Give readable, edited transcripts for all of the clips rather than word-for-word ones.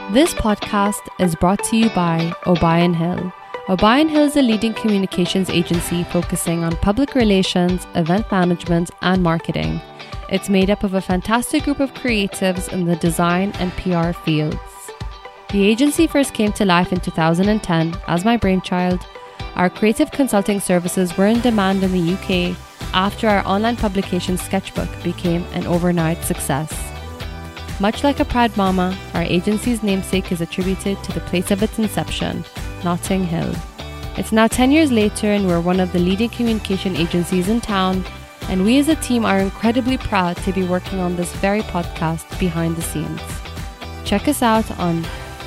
This podcast is brought to you by O'Brien Hill. O'Brien Hill is a leading communications agency focusing on public relations, event management, and marketing. It's made up of a fantastic group of creatives in the design and PR fields. The agency first came to life in 2010 as my brainchild. Our creative consulting services were in demand in the UK after our online publication Sketchbook became an overnight success. Much like a proud mama, our agency's namesake is attributed to the place of its inception, Notting Hill. It's now 10 years later and we're one of the leading communication agencies in town, and we as a team are incredibly proud to be working on this very podcast behind the scenes. Check us out on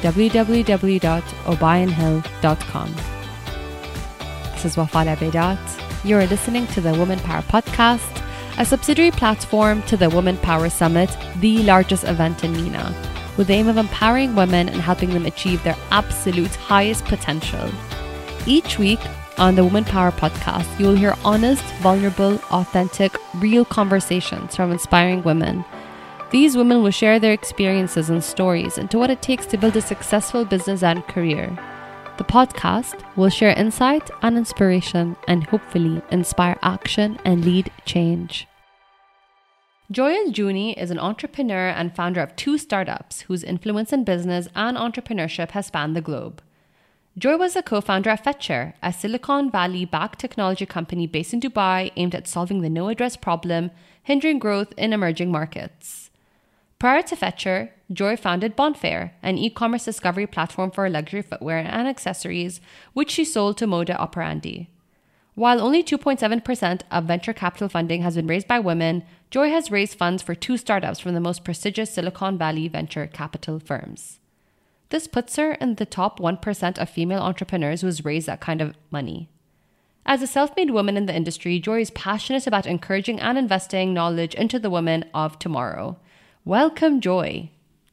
www.obrionhill.com. This is Wafa Al-Abaidat. You're listening to the Women Power Podcast, a subsidiary platform to the Women Power Summit, the largest event in MENA, with the aim of empowering women and helping them achieve their absolute highest potential. Each week on the Women Power Podcast, you will hear honest, vulnerable, authentic, real conversations from inspiring women. These women will share their experiences and stories into what it takes to build a successful business and career. The podcast will share insight and inspiration and hopefully inspire action and lead change. Joy Al-Juni is an entrepreneur and founder of 2 startups whose influence in business and entrepreneurship has spanned the globe. Joy was a co-founder of Fetcher, a Silicon Valley-backed technology company based in Dubai aimed at solving the no-address problem hindering growth in emerging markets. Prior to Fetcher, Joy founded Bonfair, an e-commerce discovery platform for luxury footwear and accessories, which she sold to Moda Operandi. While only 2.7% of venture capital funding has been raised by women, Joy has raised funds for 2 startups from the most prestigious Silicon Valley venture capital firms. This puts her in the top 1% of female entrepreneurs who has raised that kind of money. As a self-made woman in the industry, Joy is passionate about encouraging and investing knowledge into the women of tomorrow. Welcome, Joy.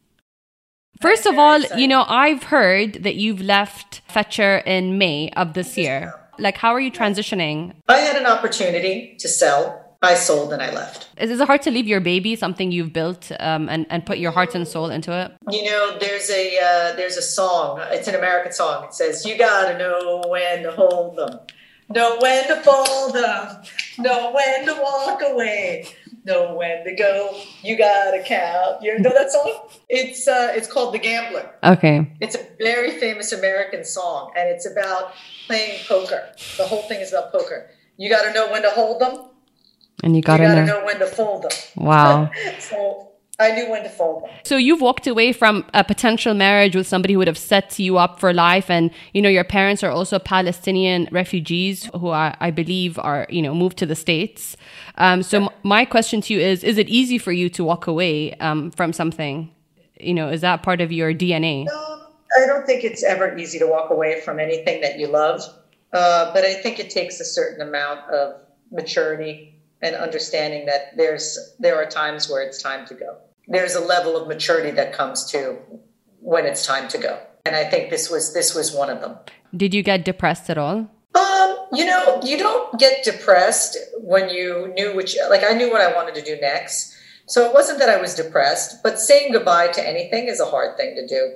First of all, I've heard that you've left Fetcher in May of this year. Like, how are you transitioning? I had an opportunity to sell. I sold and I left. Is it hard to leave your baby, something you've built and put your heart and soul into it? There's a song. It's an American song. It says, "You gotta know when to hold them, know when to fold them, know when to walk away, know when to go. You gotta count." You know that song? It's called The Gambler. Okay. It's a very famous American song, and it's about playing poker. The whole thing is about poker. You gotta know when to hold them. And you gotta know when to fold them. Wow. So I knew when to fold them. So you've walked away from a potential marriage with somebody who would have set you up for life. And, your parents are also Palestinian refugees who I believe are, moved to the States. My question to you is it easy for you to walk away from something? Is that part of your DNA? No, I don't think it's ever easy to walk away from anything that you love. But I think it takes a certain amount of maturity and understanding that there are times where it's time to go. There's a level of maturity that comes to when it's time to go. And I think this was one of them. Did you get depressed at all? You don't get depressed when you knew I knew what I wanted to do next. So it wasn't that I was depressed, but saying goodbye to anything is a hard thing to do.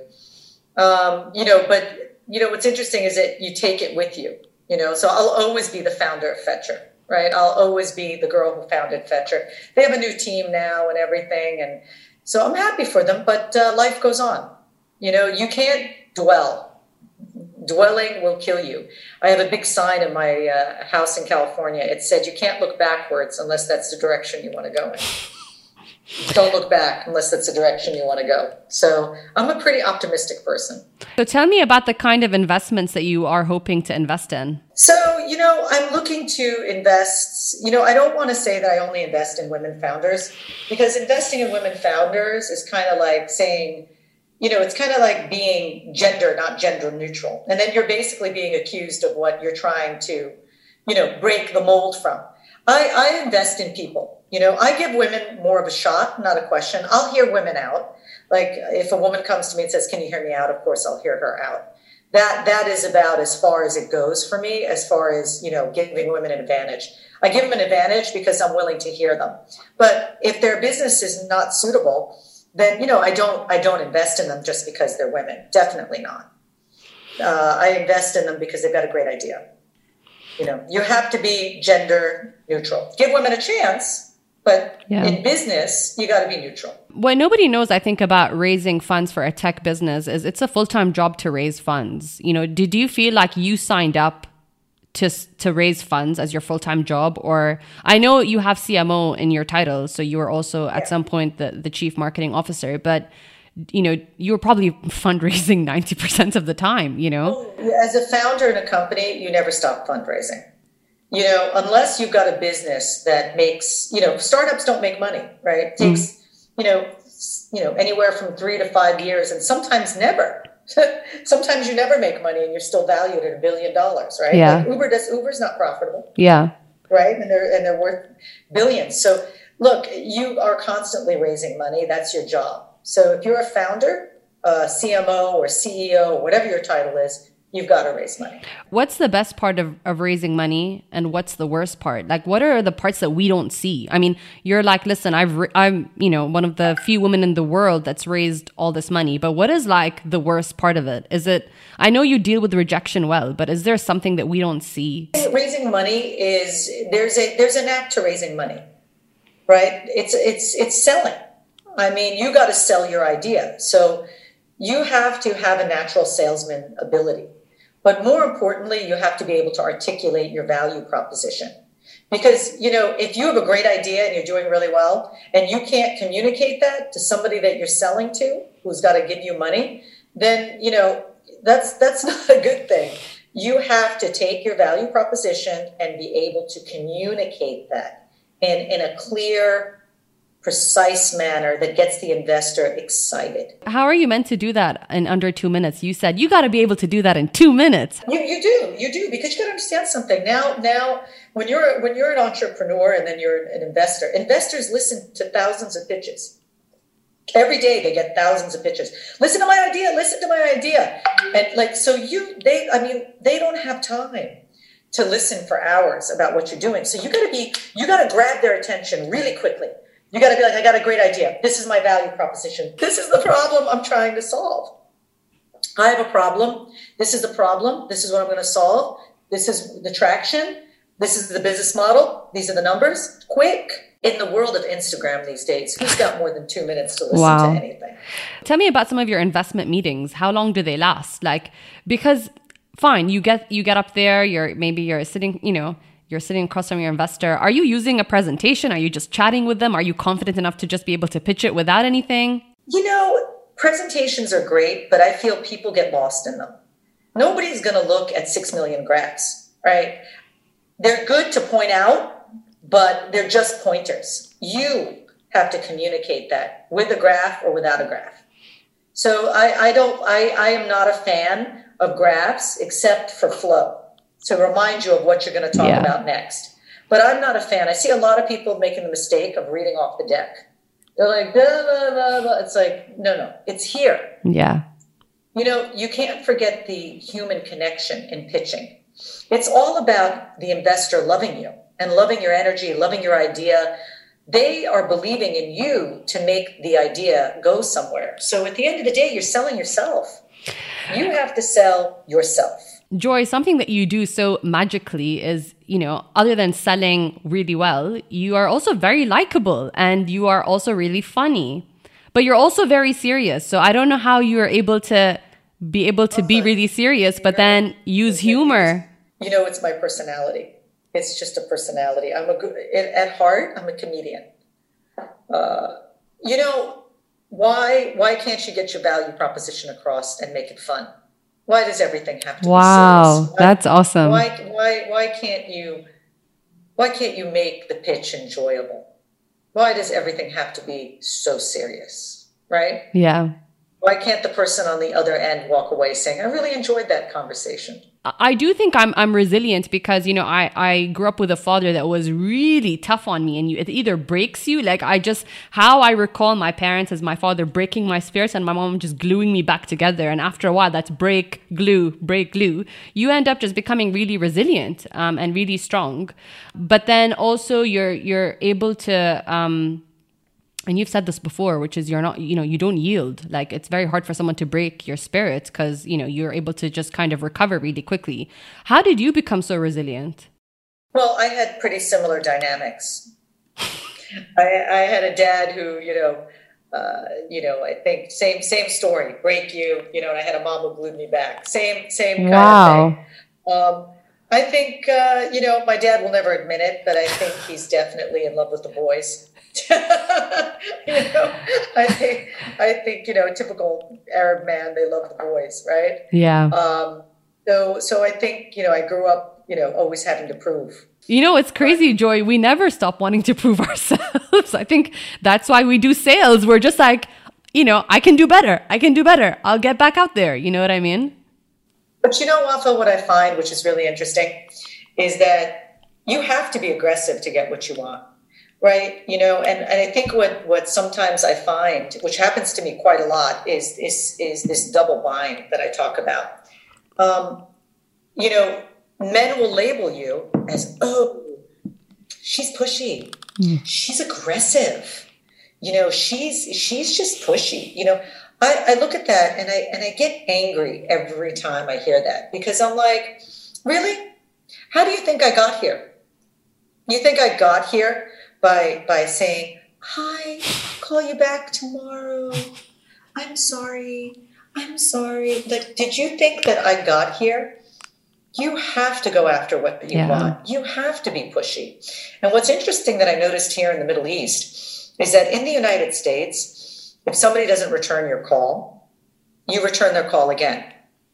What's interesting is that you take it with you, so I'll always be the founder of Fetcher. Right. I'll always be the girl who founded Fetcher. They have a new team now and everything. And so I'm happy for them, but life goes on. You can't dwell. Dwelling will kill you. I have a big sign in my house in California. It said, "You can't look backwards unless that's the direction you want to go in." Don't look back unless that's the direction you want to go. So I'm a pretty optimistic person. So tell me about the kind of investments that you are hoping to invest in. So, I'm looking to invest, I don't want to say that I only invest in women founders, because investing in women founders is kind of like saying, it's kind of like being gender, not gender neutral. And then you're basically being accused of what you're trying to, break the mold from. I invest in people. I give women more of a shot, not a question. I'll hear women out. Like if a woman comes to me and says, "Can you hear me out?" Of course, I'll hear her out. That is about as far as it goes for me, as far as, giving women an advantage. I give them an advantage because I'm willing to hear them. But if their business is not suitable, then, I don't invest in them just because they're women. Definitely not. I invest in them because they've got a great idea. You have to be gender neutral. Give women a chance, but in business, you got to be neutral. What nobody knows, I think, about raising funds for a tech business is it's a full-time job to raise funds. Did you feel like you signed up to raise funds as your full-time job? Or I know you have CMO in your title, so you were also at some point the chief marketing officer, but you were probably fundraising 90% of the time, As a founder in a company, you never stop fundraising. Unless you've got a business that makes, startups don't make money, right? It takes, anywhere from 3 to 5 years, and sometimes never. Sometimes you never make money and you're still valued at $1 billion, right? Yeah. Like Uber's not profitable. Yeah. Right? And they're worth billions. So look, you are constantly raising money. That's your job. So if you're a founder, CMO or CEO, or whatever your title is, you've got to raise money. What's the best part of raising money, and what's the worst part? Like, what are the parts that we don't see? I mean, you're like, listen, I'm one of the few women in the world that's raised all this money, but what is like the worst part of it? Is it, I know you deal with rejection well, but is there something that we don't see? Raising money is, there's a knack to raising money, right? It's selling. I mean, you got to sell your idea. So you have to have a natural salesman ability. But more importantly, you have to be able to articulate your value proposition. Because, if you have a great idea and you're doing really well, and you can't communicate that to somebody that you're selling to, who's got to give you money, then, that's not a good thing. You have to take your value proposition and be able to communicate that in a clear, precise manner that gets the investor excited. How are you meant to do that in under 2 minutes? You said you got to be able to do that in 2 minutes. You do, because you got to understand something. Now, when you're an entrepreneur and then you're an investor, investors listen to thousands of pitches. Every day they get thousands of pitches. Listen to my idea. And they don't have time to listen for hours about what you're doing. So you got to grab their attention really quickly. You got to be like, I got a great idea. This is my value proposition. This is the problem I'm trying to solve. I have a problem. This is the problem. This is what I'm going to solve. This is the traction. This is the business model. These are the numbers. Quick. In the world of Instagram these days, who's got more than 2 minutes to listen to anything? Tell me about some of your investment meetings. How long do they last? Because fine, you get up there, you're sitting, you're sitting across from your investor. Are you using a presentation? Are you just chatting with them? Are you confident enough to just be able to pitch it without anything? Presentations are great, but I feel people get lost in them. Nobody's going to look at 6 million graphs, right? They're good to point out, but they're just pointers. You have to communicate that with a graph or without a graph. So I am not a fan of graphs except for flow, to remind you of what you're going to talk about next. But I'm not a fan. I see a lot of people making the mistake of reading off the deck. They're like, blah, blah, blah, blah. It's like, no, it's here. Yeah. You can't forget the human connection in pitching. It's all about the investor loving you and loving your energy, loving your idea. They are believing in you to make the idea go somewhere. So at the end of the day, you're selling yourself. You have to sell yourself. Joy, something that you do so magically is, other than selling really well, you are also very likable and you are also really funny, but you're also very serious. So I don't know how you are able to be really serious, but then use humor. It's my personality. It's just a personality. At heart, I'm a comedian. Why can't you get your value proposition across and make it fun? Why does everything have to be serious? Wow, that's awesome. Why can't you make the pitch enjoyable? Why does everything have to be so serious? Right? Yeah. Why can't the person on the other end walk away saying, I really enjoyed that conversation? I do think I'm resilient because, I grew up with a father that was really tough on me, and it either breaks you. How I recall my parents as my father breaking my spirits and my mom just gluing me back together. And after a while, that's break, glue. You end up just becoming really resilient and really strong. But then also you're able to and you've said this before, which is you're not, you don't yield. Like, it's very hard for someone to break your spirit because, you're able to just kind of recover really quickly. How did you become so resilient? Well, I had pretty similar dynamics. I had a dad who, I think same story, break you, and I had a mom who glued me back. Same kind of thing. I think, my dad will never admit it, but I think he's definitely in love with the boys. I think, a typical Arab man, they love the boys, right? Yeah. So I think, I grew up, always having to prove. It's crazy, Joy. We never stop wanting to prove ourselves. I think that's why we do sales. We're just like, I can do better. I'll get back out there. You know what I mean? But Wafa, what I find, which is really interesting, is that you have to be aggressive to get what you want, right? And I think what sometimes I find, which happens to me quite a lot, is this double bind that I talk about. Men will label you as, oh, she's pushy. She's aggressive. She's just pushy. I look at that and I get angry every time I hear that, because I'm like, really? How do you think I got here? You think I got here by saying, hi, call you back tomorrow. I'm sorry. Like, did you think that I got here? You have to go after what you want. You have to be pushy. And what's interesting that I noticed here in the Middle East is that in the United States, if somebody doesn't return your call, you return their call again.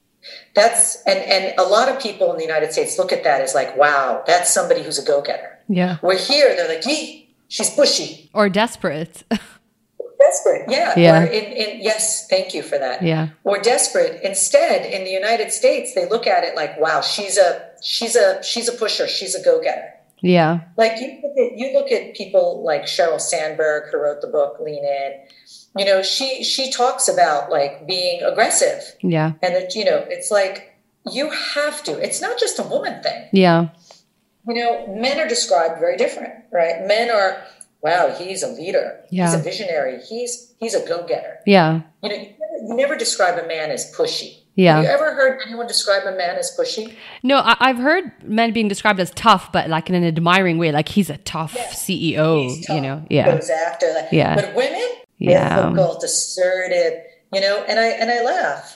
And a lot of people in the United States look at that as like, wow, that's somebody who's a go-getter. Yeah. We're here, they're like, gee, she's pushy. Or desperate. Desperate, yeah. Yeah. Or yes, thank you for that. Yeah. Or desperate. Instead, in the United States, they look at it like, wow, she's a pusher, she's a go-getter. Yeah. Like you look at people like Sheryl Sandberg, who wrote the book Lean In. She talks about like being aggressive. Yeah. And that, it's like you have to. It's not just a woman thing. Yeah. Men are described very different, right? Men are, wow, he's a leader. Yeah. He's a visionary. He's a go-getter. Yeah. You never describe a man as pushy. Yeah. Have you ever heard anyone describe a man as pushy? No, I've heard men being described as tough, but like in an admiring way, like he's a tough CEO, He's tough. Yeah. Goes after that. Yeah. But women, Yeah. difficult, assertive, and I laugh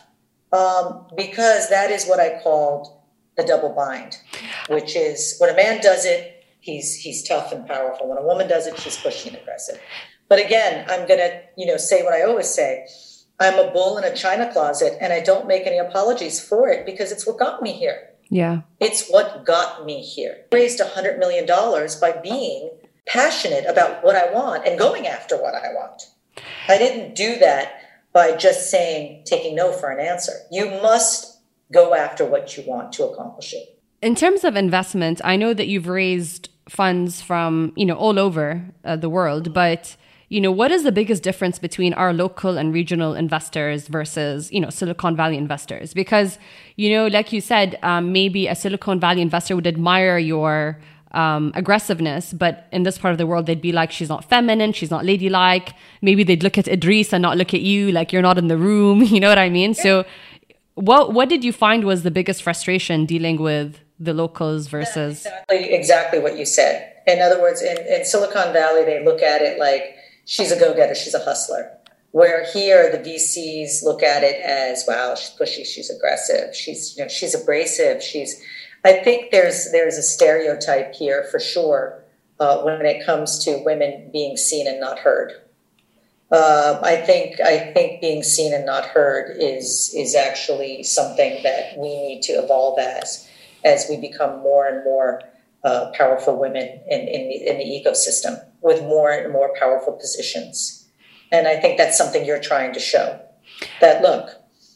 because that is what I called the double bind, which is when a man does it, he's tough and powerful. When a woman does it, she's pushy and aggressive. But again, I'm going to, say what I always say. I'm a bull in a china closet, and I don't make any apologies for it because it's what got me here. Yeah. It's what got me here. I raised $100 million by being passionate about what I want and going after what I want. I didn't do that by just taking no for an answer. You must go after what you want to accomplish it. In terms of investment, I know that you've raised funds from, all over the world, but what is the biggest difference between our local and regional investors versus, Silicon Valley investors? Because, like you said, maybe a Silicon Valley investor would admire your aggressiveness, but in this part of the world, they'd be like, she's not feminine, she's not ladylike. Maybe they'd look at Idris and not look at you, like you're not in the room. You know what I mean? Yeah. So what did you find was the biggest frustration dealing with the locals versus... Exactly what you said. In other words, in Silicon Valley, they look at it like, she's a go-getter, she's a hustler. Where here, the VCs look at it as, wow, she's pushy, she's aggressive, she's abrasive. I think there's a stereotype here for sure when it comes to women being seen and not heard. I think being seen and not heard is actually something that we need to evolve as we become more and more powerful women in the ecosystem with more and more powerful positions. And I think that's something you're trying to show. That, look,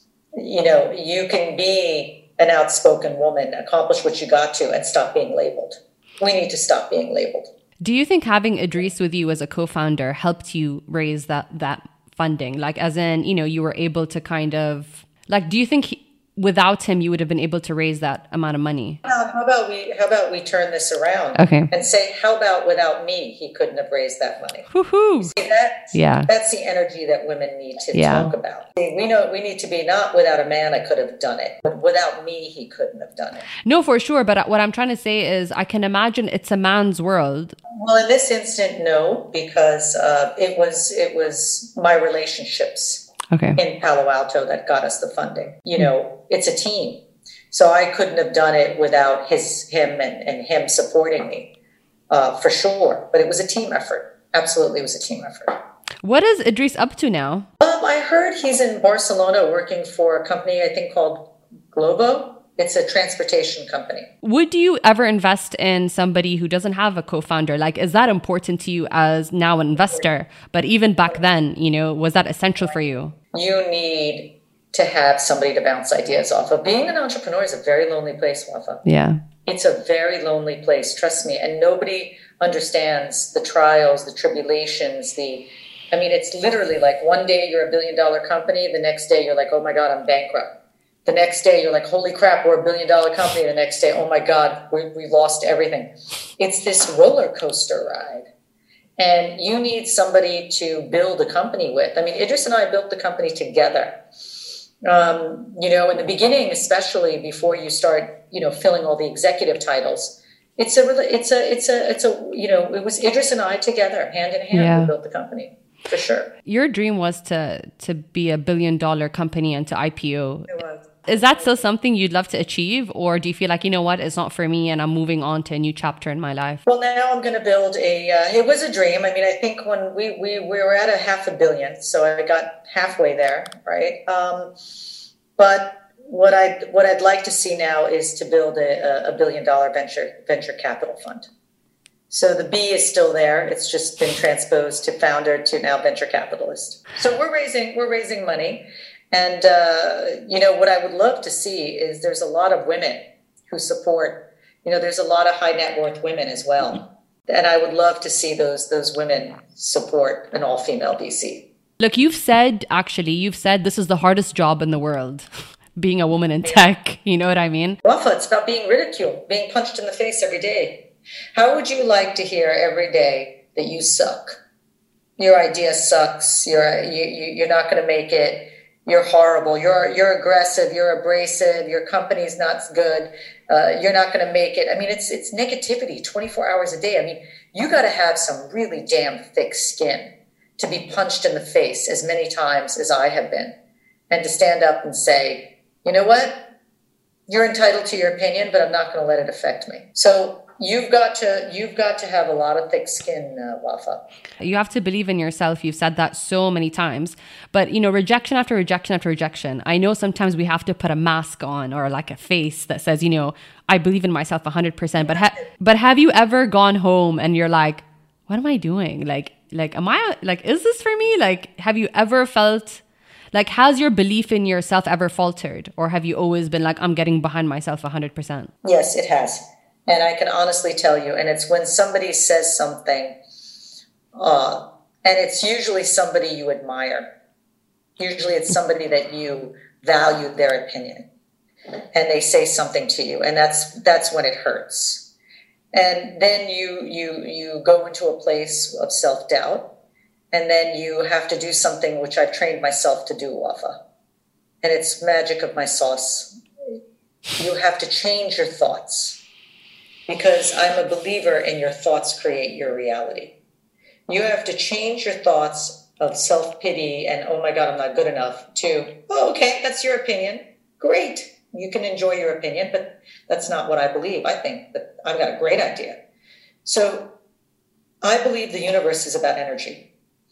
you can be an outspoken woman, accomplish what you got to, and stop being labeled. We need to stop being labeled. Do you think having Idris with you as a co-founder helped you raise that funding? Like, as in, you were able to kind of... Like, do you think without him, you would have been able to raise that amount of money. How about we turn this around and say, how about without me, he couldn't have raised that money? Woohoo! See that? Yeah. That's the energy that women need to talk about. We know we need to be not without a man, I could have done it, but without me, he couldn't have done it. No, for sure. But what I'm trying to say is I can imagine it's a man's world. Well, in this instant, no, because it was my relationships in Palo Alto that got us the funding. It's a team. So I couldn't have done it without him and him supporting me, for sure. But it was a team effort. Absolutely, it was a team effort. What is Idris up to now? I heard he's in Barcelona working for a company, I think, called Globo. It's a transportation company. Would you ever invest in somebody who doesn't have a co-founder? Like, is that important to you as now an investor? But even back then, was that essential for you? You need to have somebody to bounce ideas off of. Being an entrepreneur is a very lonely place, Wafa. Yeah. It's a very lonely place, trust me. And nobody understands the trials, the tribulations, it's literally like one day you're $1 billion company, the next day you're like, oh my God, I'm bankrupt. The next day, you're like, holy crap, we're $1 billion company. The next day, oh my God, we lost everything. It's this roller coaster ride. And you need somebody to build a company with. Idris and I built the company together. In the beginning, especially before you start, filling all the executive titles, it was Idris and I together, hand in hand, we built the company. For sure. Your dream was to be $1 billion company and to IPO. It was. Is that still something you'd love to achieve? Or do you feel like, it's not for me and I'm moving on to a new chapter in my life? Well, now I'm going to build it was a dream. I think when we were at $500 million, so I got halfway there, right? But what I'd like to see now is to build a $1 billion venture capital fund. So the B is still there. It's just been transposed to founder to now venture capitalist. So we're raising money. And, what I would love to see is there's a lot of women who support, there's a lot of high net worth women as well. And I would love to see those women support an all female VC. Look, you've said this is the hardest job in the world, being a woman in tech. You know what I mean? Wafa, it's about being ridiculed, being punched in the face every day. How would you like to hear every day that you suck? Your idea sucks. You're not going to make it. You're horrible. You're aggressive. You're abrasive. Your company's not good. You're not going to make it. It's negativity 24 hours a day. You got to have some really damn thick skin to be punched in the face as many times as I have been, and to stand up and say, you know what? You're entitled to your opinion, but I'm not going to let it affect me. So you've got to have a lot of thick skin, Wafa. You have to believe in yourself. You've said that so many times. But, rejection after rejection after rejection. I know sometimes we have to put a mask on or like a face that says, I believe in myself 100%. But have you ever gone home and you're like, what am I doing? Like, am I, is this for me? Have you ever felt, has your belief in yourself ever faltered? Or have you always been like, I'm getting behind myself 100%? Yes, it has. And I can honestly tell you, and it's when somebody says something, and it's usually somebody you admire. Usually it's somebody that you value their opinion, and they say something to you, and that's when it hurts. And then you go into a place of self-doubt, and then you have to do something which I've trained myself to do, Wafa. And it's magic of my sauce. You have to change your thoughts. Because I'm a believer in your thoughts create your reality. You have to change your thoughts of self-pity and, oh my God, I'm not good enough, to, oh, okay, that's your opinion. Great. You can enjoy your opinion, but that's not what I believe. I think that I've got a great idea. So I believe the universe is about energy.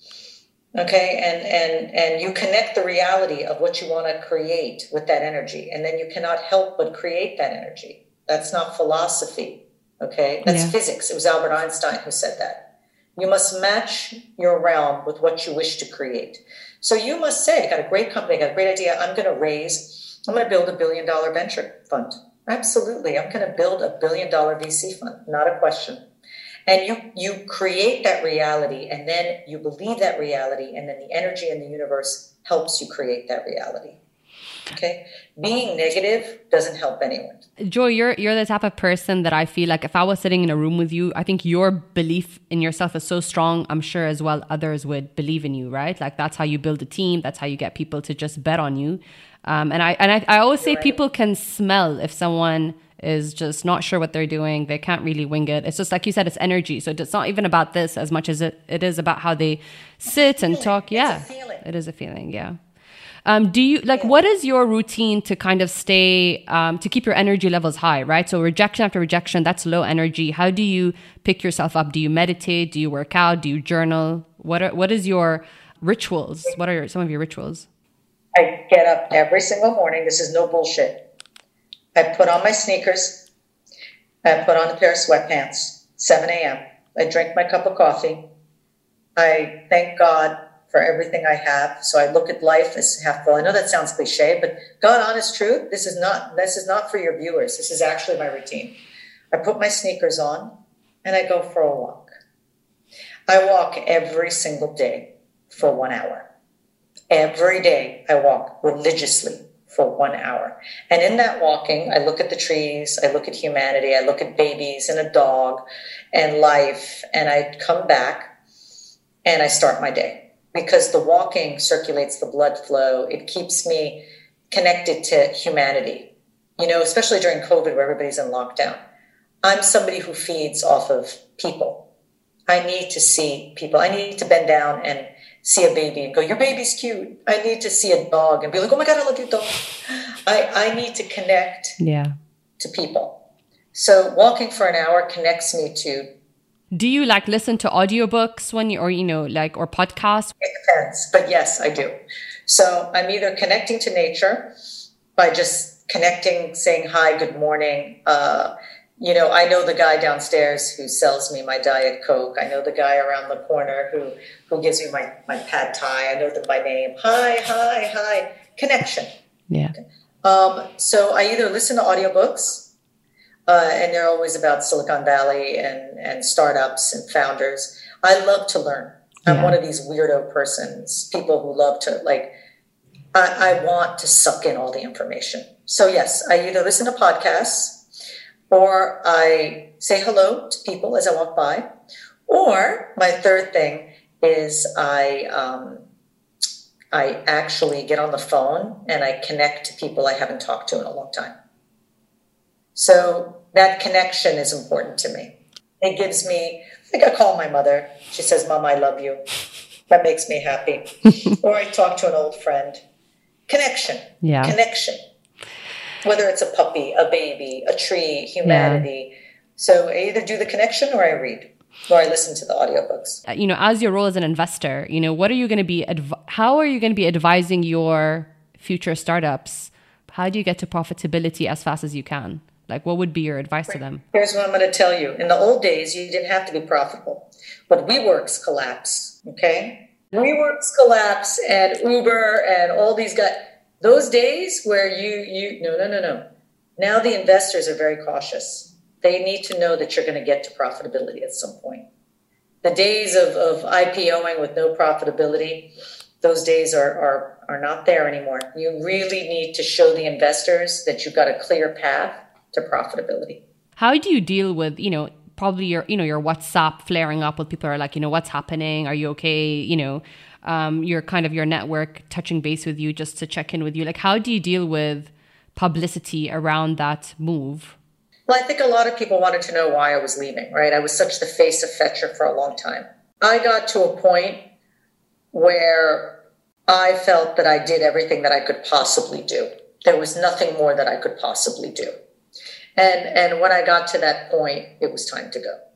Okay, and you connect the reality of what you want to create with that energy, and then you cannot help but create that energy. That's not philosophy. Okay, that's physics. It was Albert Einstein who said that. You must match your realm with what you wish to create. So you must say, I got a great company, I got a great idea. I'm going to build $1 billion venture fund. Absolutely. I'm going to build $1 billion VC fund. Not a question. And you create that reality, and then you believe that reality, and then the energy in the universe helps you create that reality. Okay. Being negative doesn't help anyone. Joy, you're the type of person that I feel like if I was sitting in a room with you, I think your belief in yourself is so strong. I'm sure as well others would believe in you, right? Like that's how you build a team. That's how you get people to just bet on you. And I always say people can smell if someone is just not sure what they're doing. They can't really wing it. It's just like you said, it's energy. So it's not even about this as much as it is about how they sit and talk. Yeah, it is a feeling. Yeah. Do you what is your routine to kind of stay, to keep your energy levels high, right? So rejection after rejection, that's low energy. How do you pick yourself up? Do you meditate? Do you work out? Do you journal? What is your rituals? What are some of your rituals? I get up every single morning. This is no bullshit. I put on my sneakers. I put on a pair of sweatpants, 7 a.m. I drink my cup of coffee. I thank God for everything I have. So I look at life as half full. I know that sounds cliche, but God, honest truth, this is not for your viewers. This is actually my routine. I put my sneakers on and I go for a walk. I walk every single day for 1 hour. Every day I walk religiously for 1 hour. And in that walking, I look at the trees, I look at humanity, I look at babies and a dog and life, and I come back and I start my day. Because the walking circulates the blood flow. It keeps me connected to humanity, especially during COVID where everybody's in lockdown. I'm somebody who feeds off of people. I need to see people. I need to bend down and see a baby and go, your baby's cute. I need to see a dog and be like, oh my God, I love your dog. I need to connect to people. So walking for an hour connects me to. Do you listen to audiobooks or podcasts? It depends, but yes, I do. So I'm either connecting to nature by just connecting, saying hi, good morning. I know the guy downstairs who sells me my Diet Coke. I know the guy around the corner who gives me my pad thai. I know them by name. Hi. Connection. Yeah. So I either listen to audiobooks, and they're always about Silicon Valley and startups and founders. I love to learn. I'm one of these weirdo persons, people who love to I want to suck in all the information. So yes, I either listen to podcasts or I say hello to people as I walk by. Or my third thing is I actually get on the phone and I connect to people I haven't talked to in a long time. So that connection is important to me. It gives me, I call my mother. She says, Mom, I love you. That makes me happy. Or I talk to an old friend. Connection. Yeah. Connection. Whether it's a puppy, a baby, a tree, humanity. Yeah. So I either do the connection or I read or I listen to the audiobooks. As your role as an investor, what are you going to be, how are you going to be advising your future startups? How do you get to profitability as fast as you can? What would be your advice to them? Here's what I'm going to tell you. In the old days, you didn't have to be profitable. But WeWorks collapsed, okay? WeWorks collapsed and Uber and all these guys. Those days where no. Now the investors are very cautious. They need to know that you're going to get to profitability at some point. The days of IPOing with no profitability, those days are not there anymore. You really need to show the investors that you've got a clear path to profitability. How do you deal with, probably your WhatsApp flaring up with people who are like, what's happening? Are you okay? Your network touching base with you just to check in with you. How do you deal with publicity around that move? Well, I think a lot of people wanted to know why I was leaving, right? I was such the face of Fetcher for a long time. I got to a point where I felt that I did everything that I could possibly do. There was nothing more that I could possibly do. And when I got to that point, it was time to go.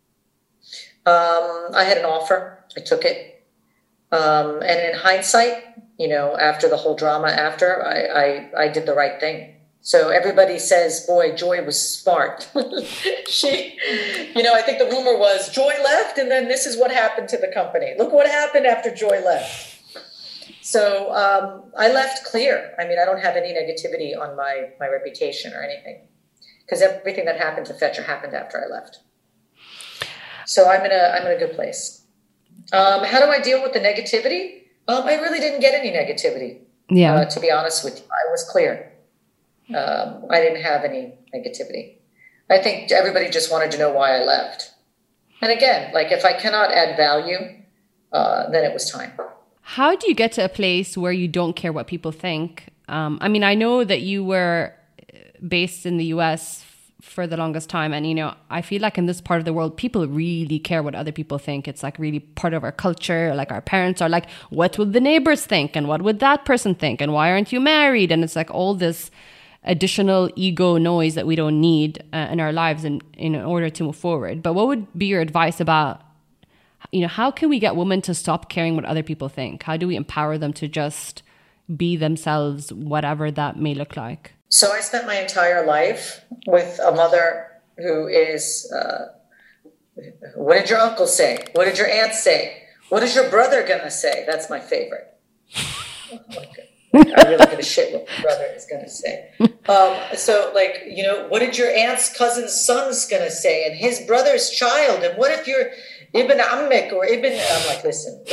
I had an offer. I took it. And in hindsight, after the whole drama I did the right thing. So everybody says, boy, Joy was smart. She, I think the rumor was Joy left and then this is what happened to the company. Look what happened after Joy left. So I left clear. I don't have any negativity on my reputation or anything because everything that happened to Fetcher happened after I left. So I'm in a good place. How do I deal with the negativity? I really didn't get any negativity. Yeah. To be honest with you, I was clear. I didn't have any negativity. I think everybody just wanted to know why I left. And again, like if I cannot add value, then it was time. How do you get to a place where you don't care what people think? I mean, I know that you were based in the US for the longest time. And, you know, I feel like in this part of the world, people really care what other people think. It's like really part of our culture. Like our parents are like, what would the neighbors think? And what would that person think? And why aren't you married? And it's like all this additional ego noise that we don't need in our lives in order to move forward. But what would be your advice about, you know, how can we get women to stop caring what other people think? How do we empower them to just be themselves, whatever that may look like? So I spent my entire life with a mother who is, what did your uncle say? What did your aunt say? What is your brother going to say? That's my favorite. Oh my God. I really give a shit what my brother is going to say. So like, you know, what did your aunt's cousin's son's going to say? And his brother's child? And what if you're Ibn Ammek or Ibn... I'm like, listen.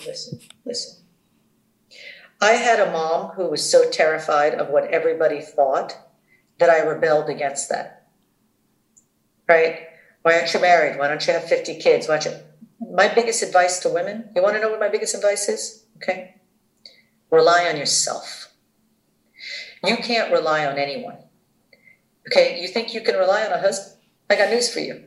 I had a mom who was so terrified of what everybody thought that I rebelled against that. Right? Why aren't you married? Why don't you have 50 kids? My biggest advice to women, you want to know what my biggest advice is? Okay. Rely on yourself. You can't rely on anyone. Okay. You think you can rely on a husband? I got news for you.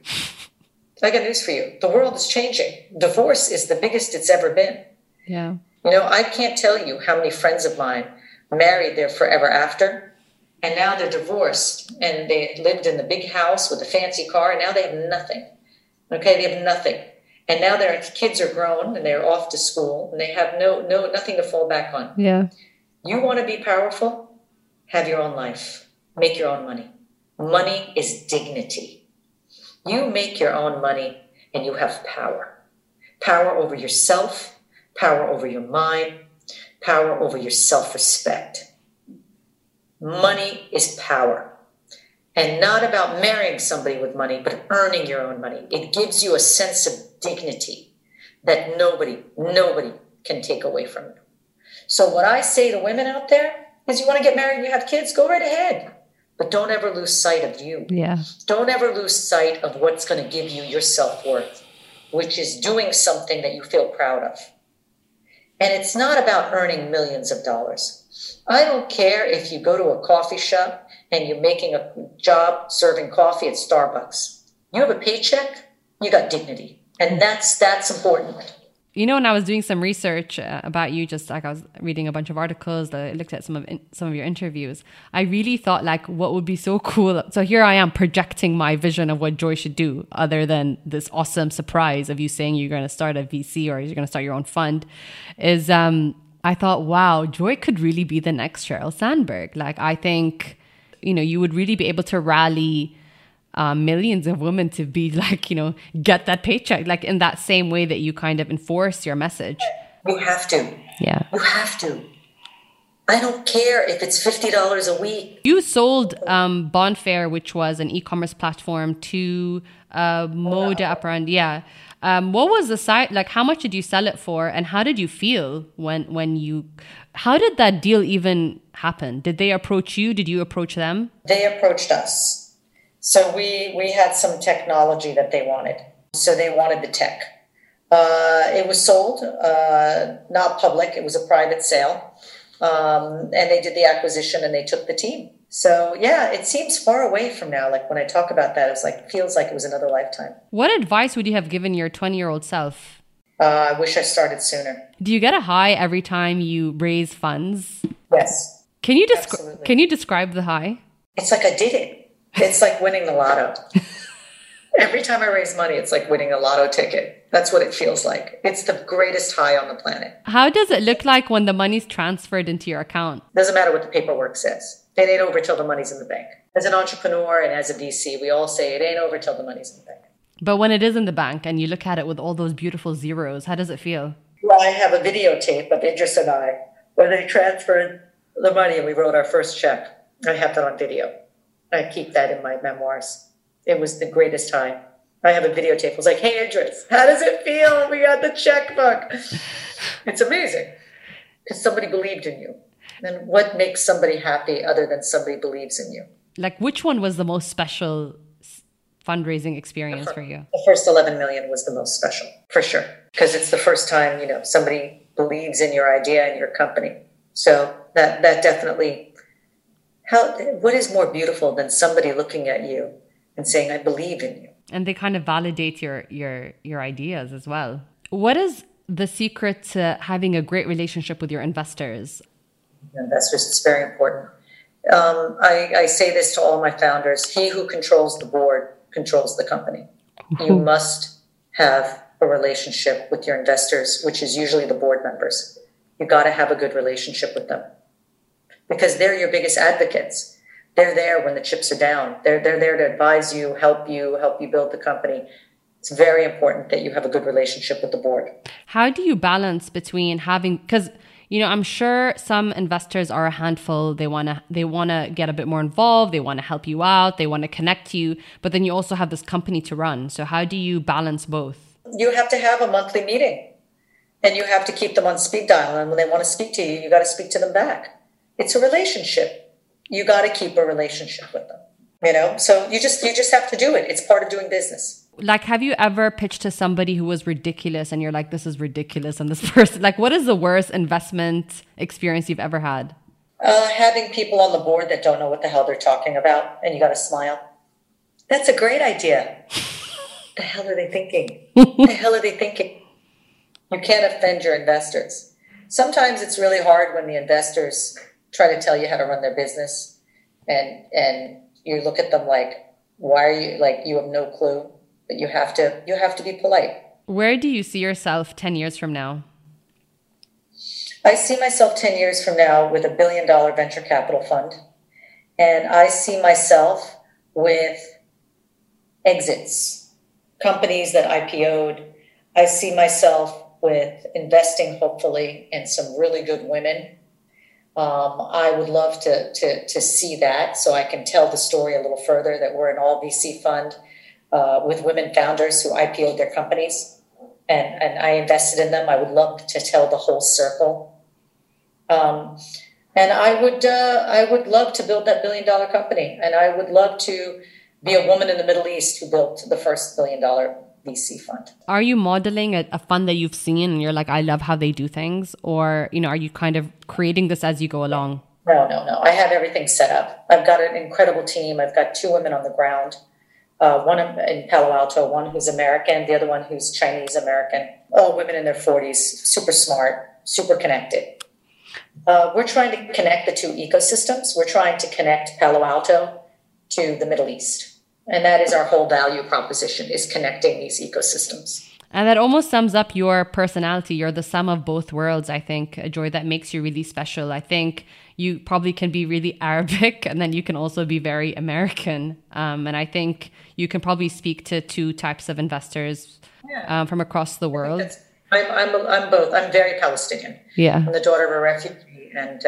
The world is changing. Divorce is the biggest it's ever been. Yeah. You know, I can't tell you how many friends of mine married their forever after, and now they're divorced, and they lived in the big house with a fancy car, and now they have nothing. Okay, they have nothing. And now their kids are grown, and they're off to school, and they have nothing to fall back on. Yeah. You want to be powerful? Have your own life. Make your own money. Money is dignity. You make your own money, and you have power. Power over yourself, power over your mind, power over your self-respect. Money is power. And not about marrying somebody with money, but earning your own money. It gives you a sense of dignity that nobody can take away from you. So what I say to women out there is, you want to get married and you have kids, go right ahead. But don't ever lose sight of you. Yeah. Don't ever lose sight of what's going to give you your self-worth, which is doing something that you feel proud of. And it's not about earning millions of dollars. I don't care if you go to a coffee shop and you're making a job serving coffee at Starbucks. You have a paycheck, you got dignity. And that's important. You know, when I was doing some research about you, just like I was reading a bunch of articles, I looked at some of your interviews. I really thought, like, what would be so cool. So here I am projecting my vision of what Joy should do, other than this awesome surprise of you saying you're going to start a VC or you're going to start your own fund. Is I thought, wow, Joy could really be the next Sheryl Sandberg. Like, I think, you know, you would really be able to rally millions of women to be like, you know, get that paycheck, like in that same way that you kind of enforce your message. You have to. Yeah. You have to. I don't care if it's $50 a week. You sold Bonfair, which was an e-commerce platform, to Mode Apparent. Yeah. What was the site like? How much did you sell it for, and how did you feel when you? How did that deal even happen? Did they approach you? Did you approach them? They approached us. So we had some technology that they wanted. So they wanted the tech. It was sold, not public. It was a private sale. And they did the acquisition and they took the team. So yeah, it seems far away from now. Like when I talk about that, it's like, feels like it was another lifetime. What advice would you have given your 20-year-old self? I wish I started sooner. Do you get a high every time you raise funds? Yes. Can you describe the high? It's like I did it. It's like winning the lotto. Every time I raise money, it's like winning a lotto ticket. That's what it feels like. It's the greatest high on the planet. How does it look like when the money's transferred into your account? Doesn't matter what the paperwork says. It ain't over till the money's in the bank. As an entrepreneur and as a VC, we all say it ain't over till the money's in the bank. But when it is in the bank and you look at it with all those beautiful zeros, how does it feel? Well, I have a videotape of Idris and I when they transferred the money and we wrote our first check. I have that on video. I keep that in my memoirs. It was the greatest high. I have a videotape. I was like, hey, Idris, how does it feel? We got the checkbook. It's amazing because somebody believed in you. And what makes somebody happy other than somebody believes in you? Like, which one was the most special fundraising experience for you? The first 11 million was the most special, for sure. Because it's the first time, somebody believes in your idea and your company. So that definitely, what is more beautiful than somebody looking at you and saying, I believe in you? And they kind of validate your ideas as well. What is the secret to having a great relationship with your investors? Investors, it's very important. I say this to all my founders. He who controls the board controls the company. You must have a relationship with your investors, which is usually the board members. You got to have a good relationship with them because they're your biggest advocates. They're there when the chips are down. They're there to advise you, help you build the company. It's very important that you have a good relationship with the board. How do you balance between having, because I'm sure some investors are a handful. They want to get a bit more involved. They want to help you out. They want to connect you. But then you also have this company to run. So how do you balance both? You have to have a monthly meeting and you have to keep them on speed dial. And when they want to speak to you, you got to speak to them back. It's a relationship. You got to keep a relationship with them, so you just have to do it. It's part of doing business. Like, have you ever pitched to somebody who was ridiculous and you're like, this is ridiculous? And this person, like, what is the worst investment experience you've ever had? Having people on the board that don't know what the hell they're talking about and you got to smile. That's a great idea. The hell are they thinking? The hell are they thinking? You can't offend your investors. Sometimes it's really hard when the investors try to tell you how to run their business and you look at them like, why are you, like, you have no clue. But you have to be polite. Where do you see yourself 10 years from now? I see myself 10 years from now with $1 billion venture capital fund. And I see myself with exits, companies that IPO'd. I see myself with investing, hopefully, in some really good women. I would love to see that so I can tell the story a little further that we're an all VC fund. With women founders who IPO'd their companies and I invested in them. I would love to tell the whole circle. And I would love to build that $1 billion company. And I would love to be a woman in the Middle East who built the first $1 billion VC fund. Are you modeling a fund that you've seen and you're like, I love how they do things? Or, are you kind of creating this as you go along? No. I have everything set up. I've got an incredible team. I've got 2 women on the ground. One in Palo Alto, one who's American, the other one who's Chinese American. All women in their 40s, super smart, super connected. We're trying to connect the 2 ecosystems. We're trying to connect Palo Alto to the Middle East. And that is our whole value proposition, is connecting these ecosystems. And that almost sums up your personality. You're the sum of both worlds, I think, Joy, that makes you really special. I think you probably can be really Arabic and then you can also be very American. And I think you can probably speak to 2 types of investors from across the world. I'm both. I'm very Palestinian. Yeah. I'm the daughter of a refugee. And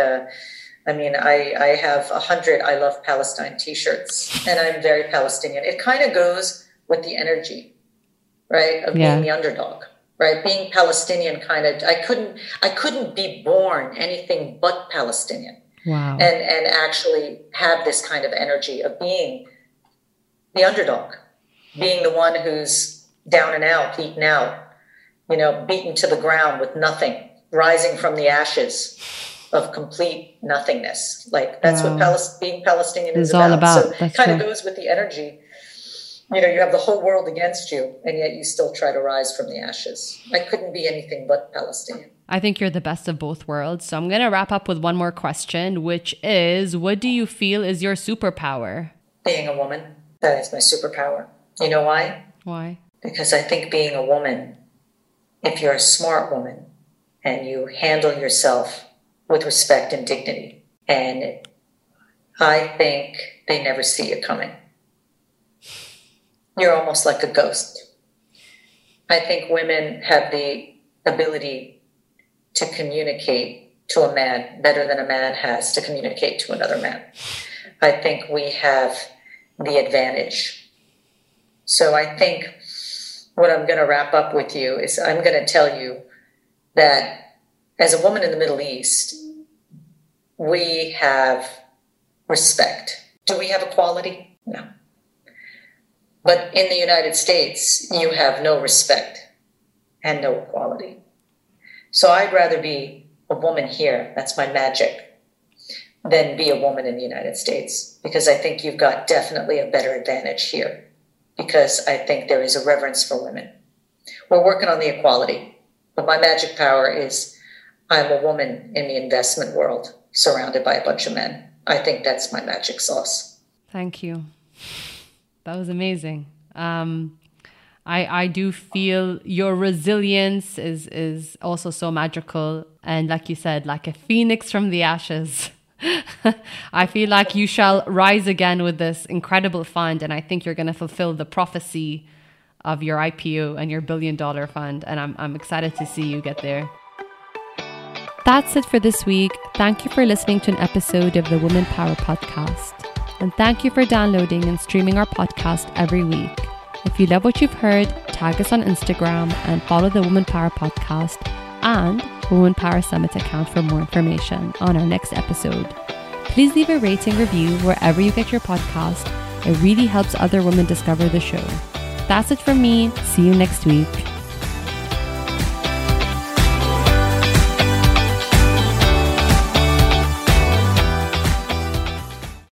I have 100 I Love Palestine t-shirts and I'm very Palestinian. It kind of goes with the energy, right, of being the underdog. Right, being Palestinian I couldn't be born anything but Palestinian. Wow. And actually have this kind of energy of being the underdog, being the one who's down and out, beaten out, beaten to the ground with nothing, rising from the ashes of complete nothingness. Like that's what being Palestinian is all about. So it kind of goes with the energy. You have the whole world against you, and yet you still try to rise from the ashes. I couldn't be anything but Palestinian. I think you're the best of both worlds. So I'm going to wrap up with one more question, which is, what do you feel is your superpower? Being a woman. That is my superpower. You know why? Why? Because I think being a woman, if you're a smart woman and you handle yourself with respect and dignity, and I think they never see you coming. You're almost like a ghost. I think women have the ability to communicate to a man better than a man has to communicate to another man. I think we have the advantage. So I think what I'm going to wrap up with you is I'm going to tell you that as a woman in the Middle East, we have respect. Do we have equality? No. But in the United States, you have no respect and no equality. So I'd rather be a woman here, that's my magic, than be a woman in the United States, because I think you've got definitely a better advantage here, because I think there is a reverence for women. We're working on the equality, but my magic power is I'm a woman in the investment world surrounded by a bunch of men. I think that's my magic sauce. Thank you. That was amazing. I do feel your resilience is also so magical. And like you said, like a phoenix from the ashes. I feel like you shall rise again with this incredible fund. And I think you're going to fulfill the prophecy of your IPO and your $1 billion fund. And I'm excited to see you get there. That's it for this week. Thank you for listening to an episode of the Woman Power Podcast. And thank you for downloading and streaming our podcast every week. If you love what you've heard, tag us on Instagram and follow the Woman Power Podcast and Woman Power Summit account for more information on our next episode. Please leave a rating review wherever you get your podcast. It really helps other women discover the show. That's it from me. See you next week.